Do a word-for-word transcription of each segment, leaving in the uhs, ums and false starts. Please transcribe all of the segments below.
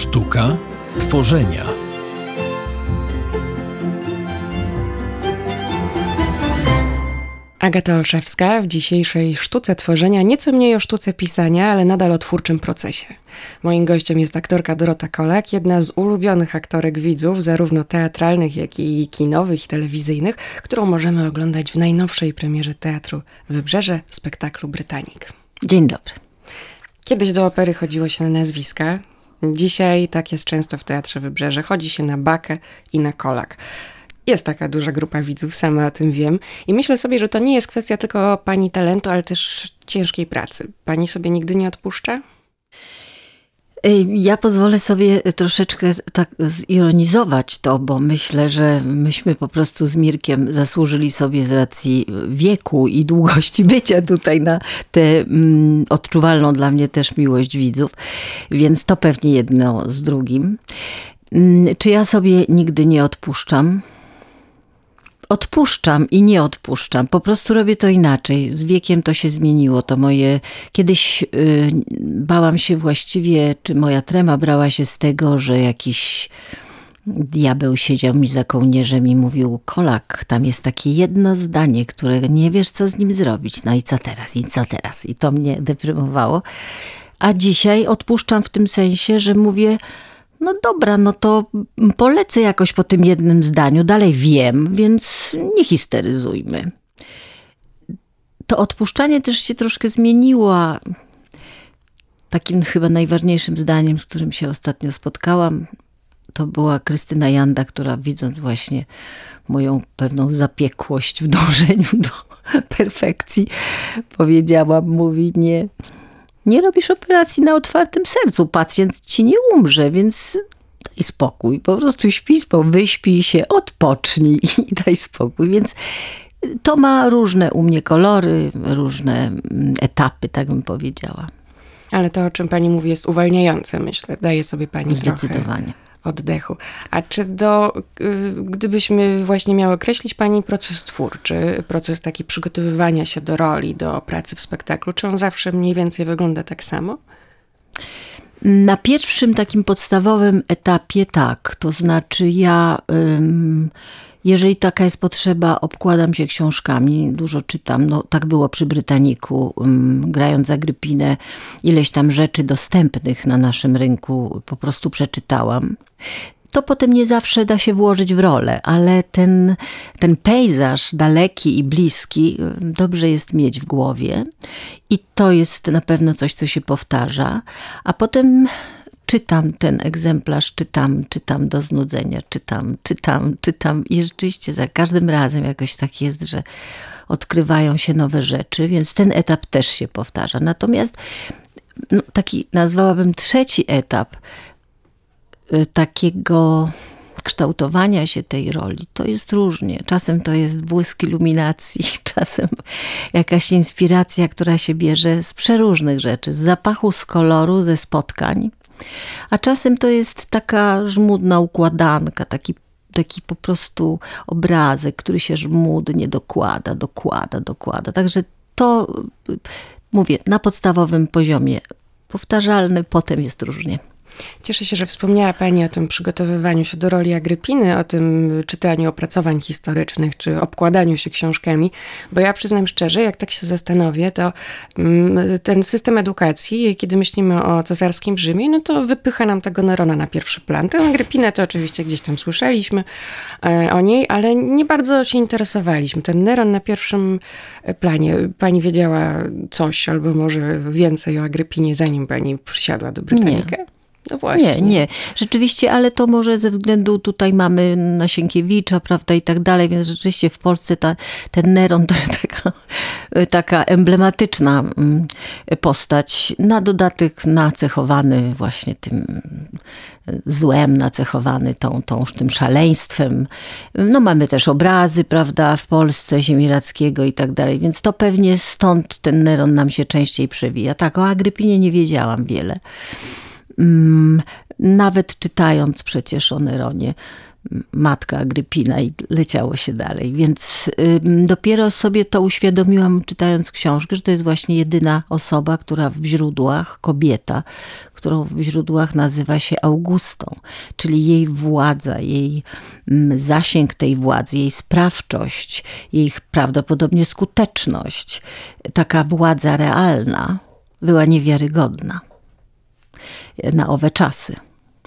Sztuka tworzenia. Agata Olszewska w dzisiejszej Sztuce Tworzenia, nieco mniej o sztuce pisania, ale nadal o twórczym procesie. Moim gościem jest aktorka Dorota Kolak, jedna z ulubionych aktorek widzów, zarówno teatralnych, jak i kinowych i telewizyjnych, którą możemy oglądać w najnowszej premierze Teatru Wybrzeże w spektaklu Brytanik. Dzień dobry. Kiedyś do opery chodziło się na nazwiska. Dzisiaj tak jest często w Teatrze Wybrzeże. Chodzi się na Bakę i na Kolak. Jest taka duża grupa widzów, sama o tym wiem. I myślę sobie, że to nie jest kwestia tylko pani talentu, ale też ciężkiej pracy. Pani sobie nigdy nie odpuszcza? Ja pozwolę sobie troszeczkę tak zironizować to, bo myślę, że myśmy po prostu z Mirkiem zasłużyli sobie z racji wieku i długości bycia tutaj na tę mm, odczuwalną dla mnie też miłość widzów. Więc to pewnie jedno z drugim. Czy ja sobie nigdy nie odpuszczam? Odpuszczam i nie odpuszczam. Po prostu robię to inaczej. Z wiekiem to się zmieniło. To moje... Kiedyś yy, bałam się właściwie, czy moja trema brała się z tego, że jakiś diabeł siedział mi za kołnierzem i mówił: Kolak, tam jest takie jedno zdanie, które nie wiesz, co z nim zrobić. No i co teraz? I co teraz? I to mnie deprymowało. A dzisiaj odpuszczam w tym sensie, że mówię: no dobra, no to polecę jakoś po tym jednym zdaniu. Dalej wiem, więc nie histeryzujmy. To odpuszczanie też się troszkę zmieniło. Takim chyba najważniejszym zdaniem, z którym się ostatnio spotkałam, to była Krystyna Janda, która widząc właśnie moją pewną zapiekłość w dążeniu do perfekcji, powiedziała, mówi: nie... Nie robisz operacji na otwartym sercu, pacjent ci nie umrze, więc daj spokój. Po prostu śpij, wyśpij się, odpocznij i daj spokój. Więc to ma różne u mnie kolory, różne etapy, tak bym powiedziała. Ale to, o czym pani mówi, jest uwalniające, myślę. Daje sobie pani Zdecydowanie. Trochę oddechu. A czy do, gdybyśmy właśnie miały określić pani proces twórczy, proces taki przygotowywania się do roli, do pracy w spektaklu, czy on zawsze mniej więcej wygląda tak samo? Na pierwszym takim podstawowym etapie tak. To znaczy ja, jeżeli taka jest potrzeba, obkładam się książkami, dużo czytam. No, tak było przy Brytaniku, grając Agrypinę. Ileś tam rzeczy dostępnych na naszym rynku po prostu przeczytałam. To potem nie zawsze da się włożyć w rolę, ale ten, ten pejzaż daleki i bliski dobrze jest mieć w głowie. I to jest na pewno coś, co się powtarza. A potem czytam ten egzemplarz, czytam, czytam do znudzenia, czytam, czytam, czytam i rzeczywiście za każdym razem jakoś tak jest, że odkrywają się nowe rzeczy, więc ten etap też się powtarza. Natomiast no, taki nazwałabym trzeci etap y, takiego kształtowania się tej roli, to jest różnie. Czasem to jest błysk iluminacji, czasem jakaś inspiracja, która się bierze z przeróżnych rzeczy, z zapachu, z koloru, ze spotkań. A czasem to jest taka żmudna układanka, taki, taki po prostu obrazek, który się żmudnie dokłada, dokłada, dokłada. Także to, mówię, na podstawowym poziomie powtarzalny, potem jest różnie. Cieszę się, że wspomniała pani o tym przygotowywaniu się do roli Agrypiny, o tym czytaniu opracowań historycznych, czy obkładaniu się książkami, bo ja przyznam szczerze, jak tak się zastanowię, to ten system edukacji, kiedy myślimy o cesarskim Rzymie, no to wypycha nam tego Nerona na pierwszy plan. Tę Agrypinę to oczywiście gdzieś tam słyszeliśmy o niej, ale nie bardzo się interesowaliśmy. Ten Neron na pierwszym planie. Pani wiedziała coś, albo może więcej o Agrypinie, zanim pani przysiadła do Brytanika? Nie. No właśnie. Nie, nie. Rzeczywiście, ale to może ze względu, tutaj mamy Nasienkiewicza, prawda, i tak dalej, więc rzeczywiście w Polsce ta, ten Neron to jest taka, taka emblematyczna postać. Na dodatek nacechowany właśnie tym złem, nacechowany tą, tą, tym szaleństwem. No mamy też obrazy, prawda, w Polsce Ziemierackiego i tak dalej, więc to pewnie stąd ten Neron nam się częściej przewija. Tak, o Agrypinie nie wiedziałam wiele. Nawet czytając przecież o Neronie. matka Agrypina i leciało się dalej. Więc y, dopiero sobie to uświadomiłam, czytając książkę, że to jest właśnie jedyna osoba, która w źródłach, kobieta, którą w źródłach nazywa się Augustą, czyli jej władza, jej mm, zasięg tej władzy, jej sprawczość, jej prawdopodobnie skuteczność, taka władza realna była niewiarygodna na owe czasy.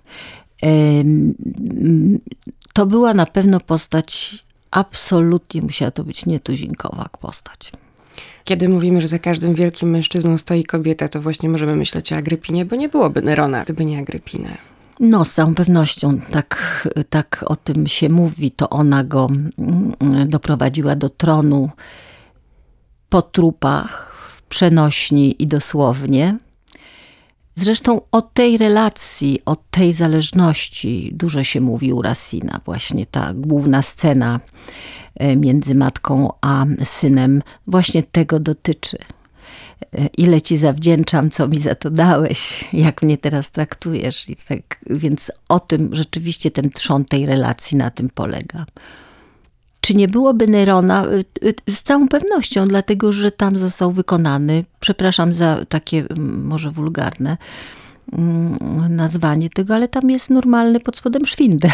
To była na pewno postać, absolutnie musiała to być nietuzinkowa postać. Kiedy mówimy, że za każdym wielkim mężczyzną stoi kobieta, to właśnie możemy myśleć o Agrypinie, bo nie byłoby Nerona, gdyby nie Agrypina. No, z całą pewnością tak, tak o tym się mówi. To ona go doprowadziła do tronu po trupach, w przenośni i dosłownie. Zresztą o tej relacji, o tej zależności dużo się mówi u Racina. Właśnie ta główna scena między matką a synem właśnie tego dotyczy. Ile ci zawdzięczam, co mi za to dałeś, jak mnie teraz traktujesz. I tak, więc o tym rzeczywiście ten trzon tej relacji na tym polega. Czy nie byłoby Nerona? Z całą pewnością, dlatego że tam został wykonany, przepraszam za takie może wulgarne nazwanie tego, ale tam jest normalny pod spodem szwindel.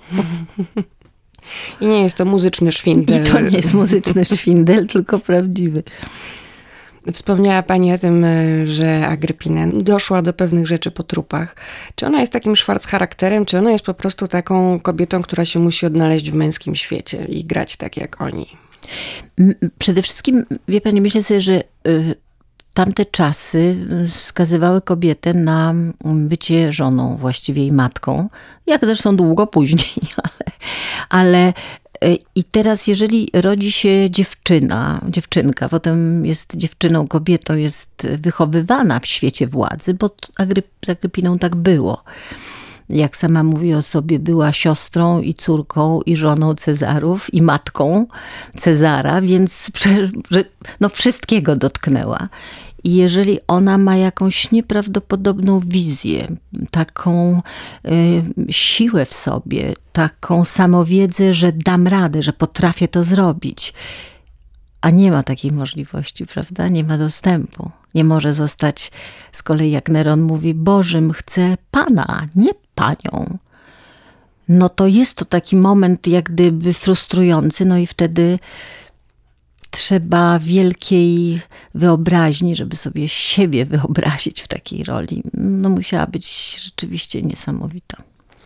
I nie jest to muzyczny szwindel. I to nie jest muzyczny szwindel, tylko prawdziwy. Wspomniała pani o tym, że Agrypina doszła do pewnych rzeczy po trupach. Czy ona jest takim szwarc charakterem, czy ona jest po prostu taką kobietą, która się musi odnaleźć w męskim świecie i grać tak jak oni? Przede wszystkim, wie pani, myślę sobie, że tamte czasy skazywały kobietę na bycie żoną, właściwie jej matką, jak zresztą długo później, ale... ale i teraz, jeżeli rodzi się dziewczyna, dziewczynka, potem jest dziewczyną, kobietą, jest wychowywana w świecie władzy, bo z Agrypiną tak było. Jak sama mówi o sobie, była siostrą i córką i żoną Cezarów i matką Cezara, więc no, wszystkiego dotknęła. I jeżeli ona ma jakąś nieprawdopodobną wizję, taką y, siłę w sobie, taką samowiedzę, że dam radę, że potrafię to zrobić, a nie ma takiej możliwości, prawda? Nie ma dostępu. Nie może zostać, z kolei jak Neron mówi, Bożym chcę Pana, nie Panią. No to jest to taki moment jak gdyby frustrujący, no i wtedy trzeba wielkiej wyobraźni, żeby sobie siebie wyobrazić w takiej roli. No musiała być rzeczywiście niesamowita.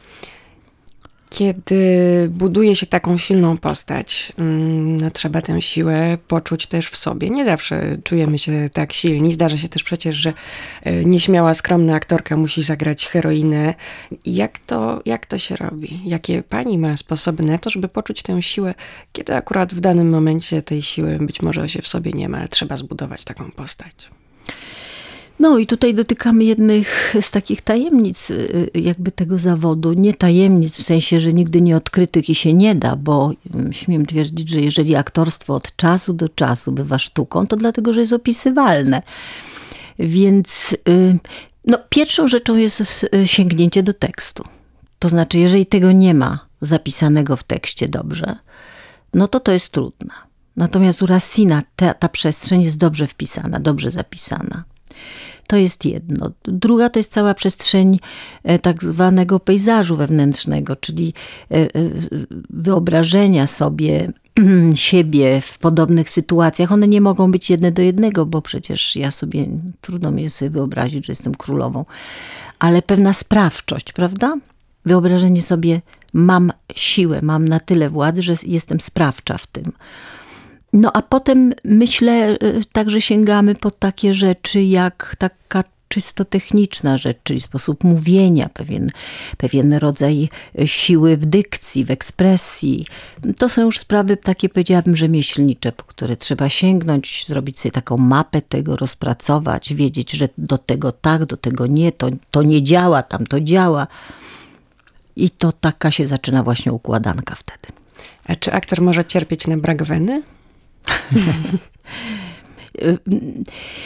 Kiedy buduje się taką silną postać, no trzeba tę siłę poczuć też w sobie. Nie zawsze czujemy się tak silni. Zdarza się też przecież, że nieśmiała, skromna aktorka musi zagrać heroinę. Jak to, jak to się robi? Jakie pani ma sposoby na to, żeby poczuć tę siłę, kiedy akurat w danym momencie tej siły być może się w sobie nie ma, ale trzeba zbudować taką postać? No i tutaj dotykamy jednych z takich tajemnic jakby tego zawodu. Nie tajemnic w sensie, że nigdy nie odkrytych i się nie da, bo śmiem twierdzić, że jeżeli aktorstwo od czasu do czasu bywa sztuką, to dlatego, że jest opisywalne. Więc no, pierwszą rzeczą jest sięgnięcie do tekstu. To znaczy, jeżeli tego nie ma zapisanego w tekście dobrze, no to to jest trudne. Natomiast u Racina ta, ta przestrzeń jest dobrze wpisana, dobrze zapisana. To jest jedno. Druga to jest cała przestrzeń tak zwanego pejzażu wewnętrznego, czyli wyobrażenia sobie siebie w podobnych sytuacjach. One nie mogą być jedne do jednego, bo przecież ja sobie, trudno mi jest sobie wyobrazić, że jestem królową. Ale pewna sprawczość, prawda? Wyobrażenie sobie, mam siłę, mam na tyle władzy, że jestem sprawcza w tym. No a potem myślę, także sięgamy po takie rzeczy jak taka czysto techniczna rzecz, czyli sposób mówienia, pewien, pewien rodzaj siły w dykcji, w ekspresji. To są już sprawy takie, powiedziałabym, rzemieślnicze, po które trzeba sięgnąć, zrobić sobie taką mapę tego, rozpracować, wiedzieć, że do tego tak, do tego nie, to, to nie działa, tam to działa. I to taka się zaczyna właśnie układanka wtedy. A czy aktor może cierpieć na brak weny?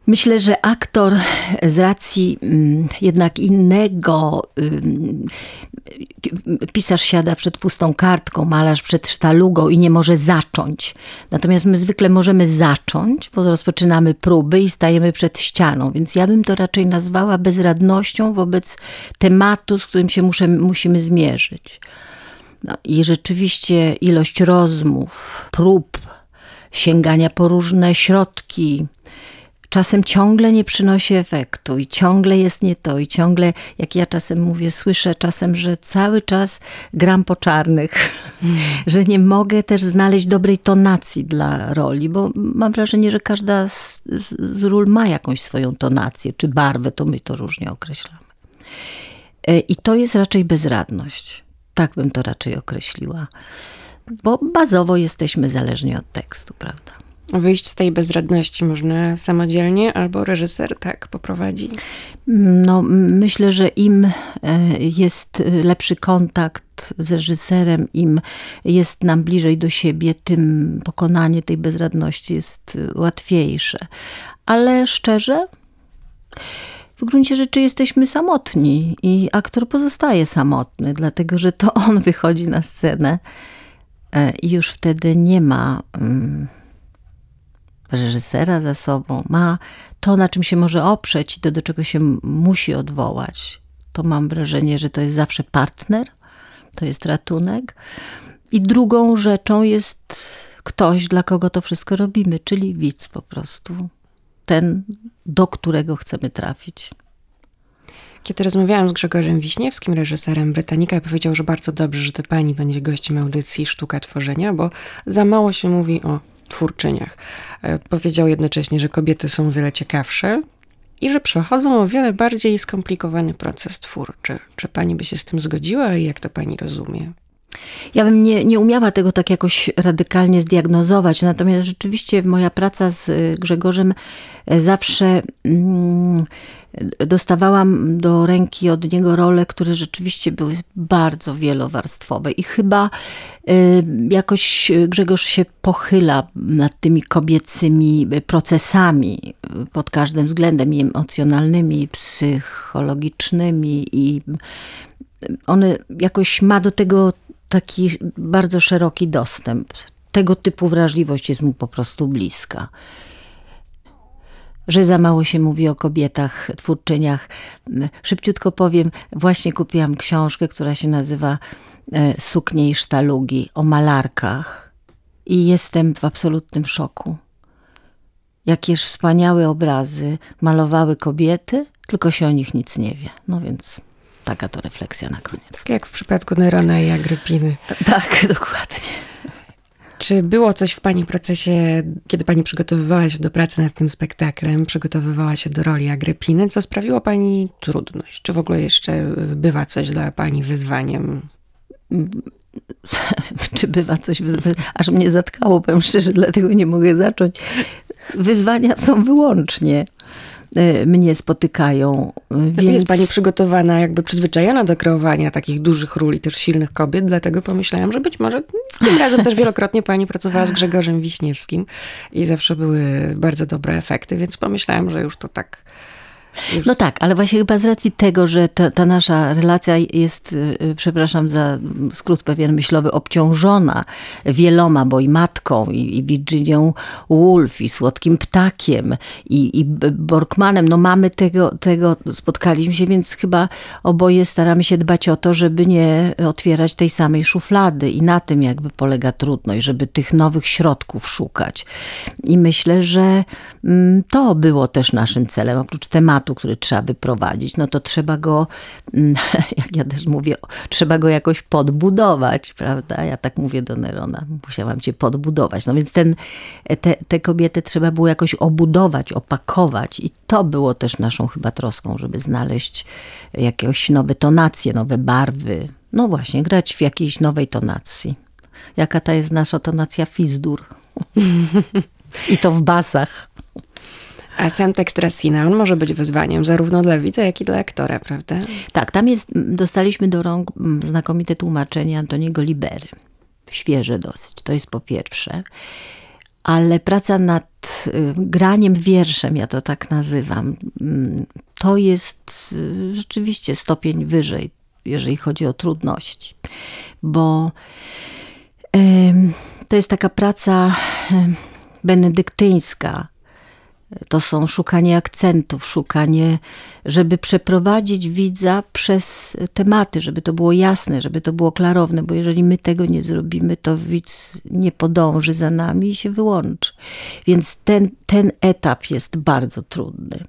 Myślę, że aktor z racji mm, jednak innego, ym, pisarz siada przed pustą kartką, malarz przed sztalugą i nie może zacząć. Natomiast my zwykle możemy zacząć, bo rozpoczynamy próby i stajemy przed ścianą. Więc ja bym to raczej nazwała bezradnością wobec tematu, z którym się muszę, musimy zmierzyć. No, i rzeczywiście ilość rozmów, prób, sięgania po różne środki, czasem ciągle nie przynosi efektu i ciągle jest nie to i ciągle, jak ja czasem mówię, słyszę czasem, że cały czas gram po czarnych, mm. że nie mogę też znaleźć dobrej tonacji dla roli, bo mam wrażenie, że każda z, z, z ról ma jakąś swoją tonację, czy barwę, to my to różnie określamy. I to jest raczej bezradność. Tak bym to raczej określiła, bo bazowo jesteśmy zależni od tekstu, prawda? Wyjść z tej bezradności można samodzielnie, albo reżyser tak poprowadzi? No, myślę, że im jest lepszy kontakt z reżyserem, im jest nam bliżej do siebie, tym pokonanie tej bezradności jest łatwiejsze. Ale szczerze, w gruncie rzeczy jesteśmy samotni i aktor pozostaje samotny, dlatego że to on wychodzi na scenę i już wtedy nie ma reżysera za sobą, ma to, na czym się może oprzeć i to, do czego się musi odwołać. To mam wrażenie, że to jest zawsze partner, to jest ratunek. I drugą rzeczą jest ktoś, dla kogo to wszystko robimy, czyli widz po prostu. Ten, do którego chcemy trafić. Kiedy rozmawiałam z Grzegorzem Wiśniewskim, reżyserem Brytanika, powiedział, że bardzo dobrze, że to pani będzie gościem audycji Sztuka Tworzenia, bo za mało się mówi o twórczyniach. Powiedział jednocześnie, że kobiety są o wiele ciekawsze i że przechodzą o wiele bardziej skomplikowany proces twórczy. Czy pani by się z tym zgodziła i jak to pani rozumie? Ja bym nie, nie umiała tego tak jakoś radykalnie zdiagnozować, natomiast rzeczywiście moja praca z Grzegorzem zawsze mm, dostawałam do ręki od niego role, które rzeczywiście były bardzo wielowarstwowe i chyba y, jakoś Grzegorz się pochyla nad tymi kobiecymi procesami pod każdym względem, i emocjonalnymi, i psychologicznymi, i on jakoś ma do tego taki bardzo szeroki dostęp. Tego typu wrażliwość jest mu po prostu bliska. Że za mało się mówi o kobietach, twórczyniach. Szybciutko powiem, właśnie kupiłam książkę, która się nazywa Suknie i sztalugi, o malarkach. I jestem w absolutnym szoku. Jakież wspaniałe obrazy malowały kobiety, tylko się o nich nic nie wie. No więc taka to refleksja na koniec. Tak jak w przypadku Nerona i Agrypiny. Tak, dokładnie. Czy było coś w pani procesie, kiedy pani przygotowywała się do pracy nad tym spektaklem, przygotowywała się do roli Agrypiny, co sprawiło pani trudność? Czy w ogóle jeszcze bywa coś dla pani wyzwaniem? Czy bywa coś wyzwaniem? Aż mnie zatkało, powiem szczerze, dlatego nie mogę zacząć. Wyzwania są wyłącznie mnie spotykają. Więc... Jest pani przygotowana, jakby przyzwyczajona do kreowania takich dużych ról i też silnych kobiet, dlatego pomyślałam, że być może tym razem też wielokrotnie pani pracowała z Grzegorzem Wiśniewskim i zawsze były bardzo dobre efekty, więc pomyślałam, że już to tak... Już... No tak, ale właśnie chyba z racji tego, że ta, ta nasza relacja jest, przepraszam za skrót pewien myślowy, obciążona wieloma, bo i matką, i, i Virginią Woolf, i Słodkim Ptakiem, i, i Borkmanem, no mamy tego, tego, spotkaliśmy się, więc chyba oboje staramy się dbać o to, żeby nie otwierać tej samej szuflady i na tym jakby polega trudność, żeby tych nowych środków szukać. I myślę, że to było też naszym celem, oprócz tematu, który trzeba wyprowadzić, no to trzeba go, jak ja też mówię, trzeba go jakoś podbudować, prawda? Ja tak mówię do Nerona, musiałam cię podbudować. No więc ten, te, te kobiety trzeba było jakoś obudować, opakować i to było też naszą chyba troską, żeby znaleźć jakieś nowe tonacje, nowe barwy. No właśnie, grać w jakiejś nowej tonacji. Jaka ta jest nasza tonacja fizdur. I to w basach. A sam tekst Racina, on może być wyzwaniem zarówno dla widza, jak i dla aktora, prawda? Tak, tam jest, dostaliśmy do rąk znakomite tłumaczenie Antoniego Libery. Świeże dosyć, to jest po pierwsze. ale praca nad y, graniem wierszem, ja to tak nazywam, y, to jest y, rzeczywiście stopień wyżej, jeżeli chodzi o trudności. Bo y, to jest taka praca y, benedyktyńska. To są szukanie akcentów, szukanie, żeby przeprowadzić widza przez tematy, żeby to było jasne, żeby to było klarowne, bo jeżeli my tego nie zrobimy, to widz nie podąży za nami i się wyłączy. Więc ten, ten etap jest bardzo trudny.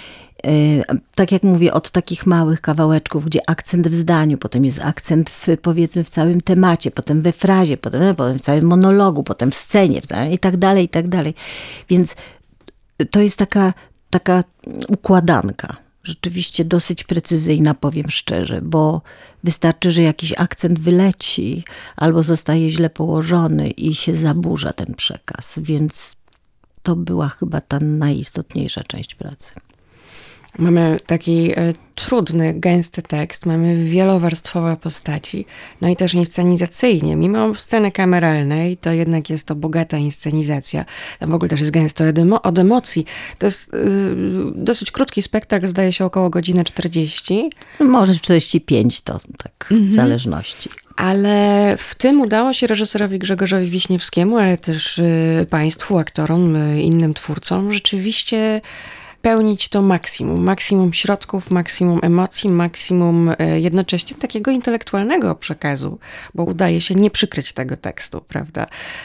Tak jak mówię, od takich małych kawałeczków, gdzie akcent w zdaniu, potem jest akcent w, powiedzmy w całym temacie, potem we frazie, potem, potem w całym monologu, potem w scenie i tak dalej, i tak dalej. Więc to jest taka, taka układanka, rzeczywiście dosyć precyzyjna, powiem szczerze, bo wystarczy, że jakiś akcent wyleci albo zostaje źle położony i się zaburza ten przekaz, więc to była chyba ta najistotniejsza część pracy. Mamy taki e, trudny, gęsty tekst, mamy wielowarstwowe postaci, no i też inscenizacyjnie. Mimo sceny kameralnej, to jednak jest to bogata inscenizacja. Tam w ogóle też jest gęsto od, emo- od emocji. To jest y, dosyć krótki spektakl, zdaje się około godziny czterdzieści. Może czterdzieści pięć to tak, mhm. w zależności. Ale w tym udało się reżyserowi Grzegorzowi Wiśniewskiemu, ale też y, państwu, aktorom, y, innym twórcom rzeczywiście pełnić to maksimum. Maksimum środków, maksimum emocji, maksimum jednocześnie takiego intelektualnego przekazu, bo udaje się nie przykryć tego tekstu, prawda?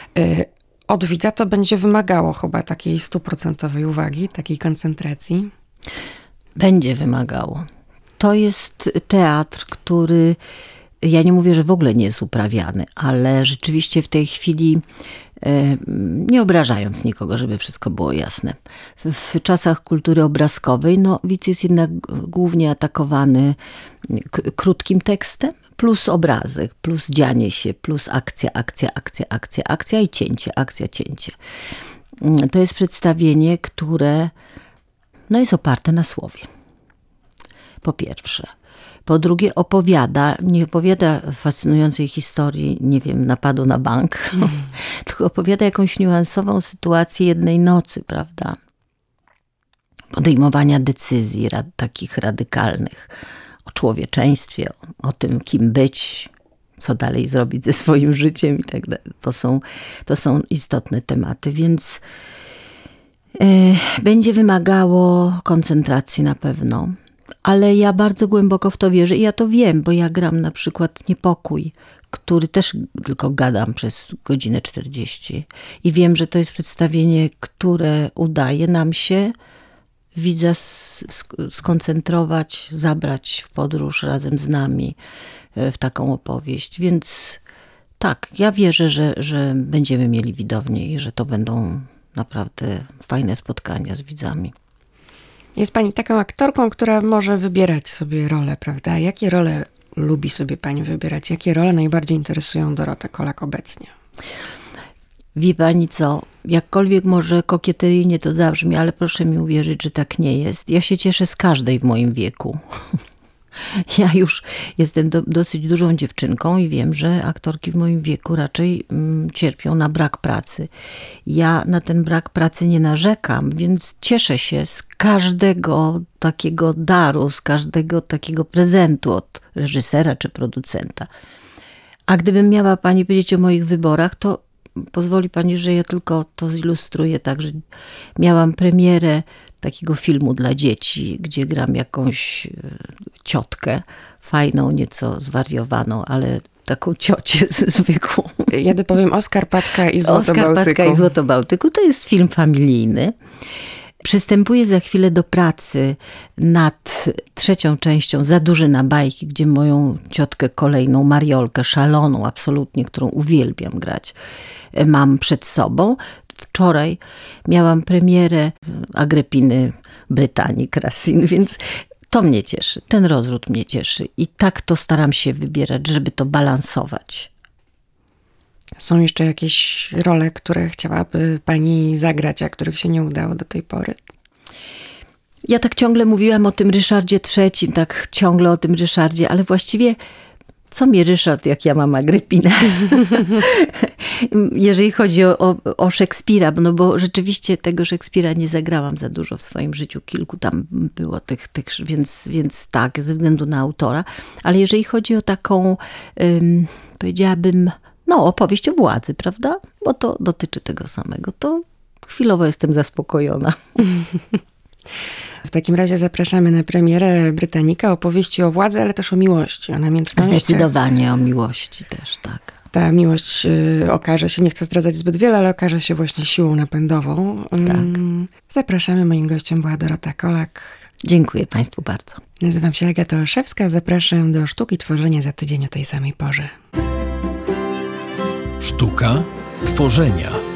Od widza to będzie wymagało chyba takiej stuprocentowej uwagi, takiej koncentracji. Będzie wymagało. To jest teatr, który, ja nie mówię, że w ogóle nie jest uprawiany, ale rzeczywiście w tej chwili, nie obrażając nikogo, żeby wszystko było jasne, w czasach kultury obrazkowej, no widz jest jednak głównie atakowany k- krótkim tekstem, plus obrazek, plus dzianie się, plus akcja, akcja, akcja, akcja, akcja i cięcie, akcja, cięcie. To jest przedstawienie, które no, jest oparte na słowie. Po pierwsze. Po drugie, opowiada, nie opowiada fascynującej historii, nie wiem, napadu na bank, mm. tylko opowiada jakąś niuansową sytuację jednej nocy, prawda? Podejmowania decyzji rad, takich radykalnych o człowieczeństwie, o, o tym, kim być, co dalej zrobić ze swoim życiem i tak dalej. To są, to są istotne tematy, więc yy, będzie wymagało koncentracji na pewno. Ale ja bardzo głęboko w to wierzę i ja to wiem, bo ja gram na przykład Niepokój, który też tylko gadam przez godzinę czterdzieści. I wiem, że to jest przedstawienie, które udaje nam się widza skoncentrować, zabrać w podróż razem z nami w taką opowieść. Więc tak, ja wierzę, że, że będziemy mieli widownię i że to będą naprawdę fajne spotkania z widzami. Jest pani taką aktorką, która może wybierać sobie role, prawda? Jakie role lubi sobie pani wybierać? Jakie role najbardziej interesują Dorotę Kolak obecnie? Wie pani co, jakkolwiek może kokieteryjnie to zabrzmi, ale proszę mi uwierzyć, że tak nie jest. Ja się cieszę z każdej w moim wieku. Ja już jestem do, dosyć dużą dziewczynką i wiem, że aktorki w moim wieku raczej mm, cierpią na brak pracy. Ja na ten brak pracy nie narzekam, więc cieszę się z każdego takiego daru, z każdego takiego prezentu od reżysera czy producenta. A gdybym miała pani powiedzieć o moich wyborach, to pozwoli pani, że ja tylko to zilustruję tak, że miałam premierę takiego filmu dla dzieci, gdzie gram jakąś ciotkę, fajną, nieco zwariowaną, ale taką ciocię zwykłą. Ja dopowiem Oskar Patka i Złoto Oskar Bałtyku. Patka i Złoto Bałtyku. To jest film familijny. Przystępuję za chwilę do pracy nad trzecią częścią Za duży na bajki, gdzie moją ciotkę kolejną, Mariolkę, szaloną absolutnie, którą uwielbiam grać, mam przed sobą. Wczoraj miałam premierę Agrypiny Brytanii Racine, więc to mnie cieszy, ten rozrzut mnie cieszy i tak to staram się wybierać, żeby to balansować. Są jeszcze jakieś role, które chciałaby pani zagrać, a których się nie udało do tej pory? Ja tak ciągle mówiłam o tym Ryszardzie trzecim, tak ciągle o tym Ryszardzie, ale właściwie co mi Ryszard, jak ja mam Agrypinę? Jeżeli chodzi o, o, o Szekspira, no bo rzeczywiście tego Szekspira nie zagrałam za dużo w swoim życiu, kilku tam było tych, tych więc, więc tak, ze względu na autora. Ale jeżeli chodzi o taką, um, powiedziałabym, no opowieść o władzy, prawda? Bo to dotyczy tego samego, to chwilowo jestem zaspokojona. W takim razie zapraszamy na premierę Brytanika, opowieści o władzy, ale też o miłości, o namiętności. Zdecydowanie o miłości też, tak. Ta miłość y, okaże się, nie chcę zdradzać zbyt wiele, ale okaże się właśnie siłą napędową. Tak. Mm, zapraszamy, moim gościem była Dorota Kolak. Dziękuję Państwu bardzo. Nazywam się Agata Olszewska, zapraszam do Sztuki Tworzenia za tydzień o tej samej porze. Sztuka tworzenia.